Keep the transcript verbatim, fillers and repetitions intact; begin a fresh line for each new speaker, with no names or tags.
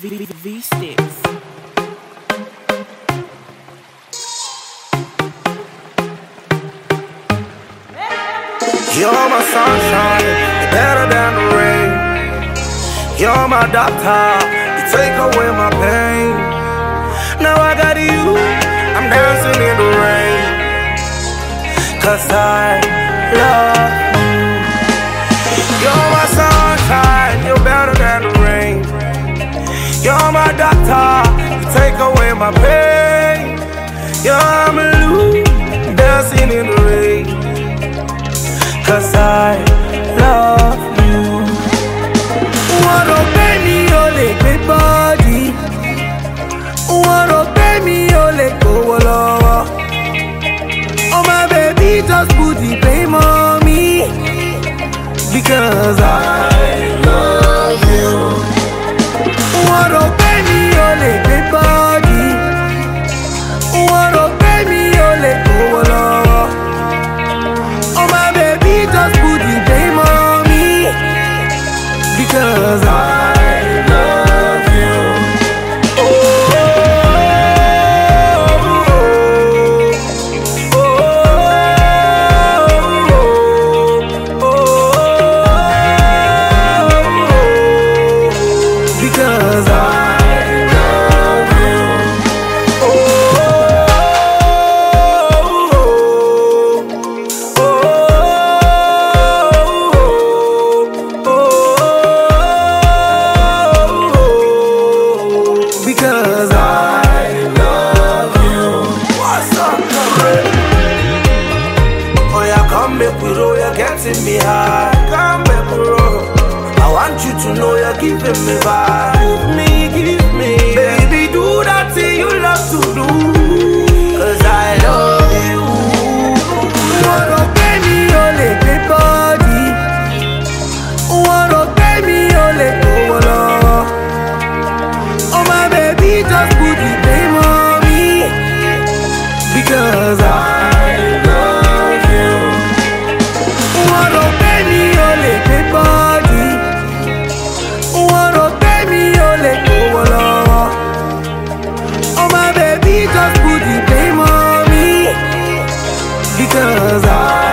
V-Sticks.
You're my sunshine, you're better than the rain. You're my doctor, you take away my pain. Now I got you, I'm dancing in the rain. Cause I love you. You're my sunshine, you're better than the rain. You're my doctor, you take away my pain. You're my Lou, dancing in the rain. Cause I love you. Wanna pay me ole gbé body. Wanna pay me ole gbówó lọ́wọ́. Oh my baby, just put the blame on me. Because I love you. Wanna pay me ole gbé body. Wanna pay me ole gbówó lọ́wọ́. Oh my baby, just put the blame on me. Because I love you. Oh, oh, oh, oh, oh, because I love you. Oh, because I love you. What's up, man? Oh yeah, come back with roll, you're getting me high. Come back with roll. I want you to know you're giving me vibe. Give me, give me, baby, do that thing you love to do. Cause I love you. Wanna pay me ole gbé body. Wanna pay me ole gbówó lọ́wọ́. Oh my baby, just put the blame on me. Because I love you. Wanna pay me ole gbé body. Wanna pay me ole gbówó lọ́wọ́. Oh my baby, just put the blame on me. Because I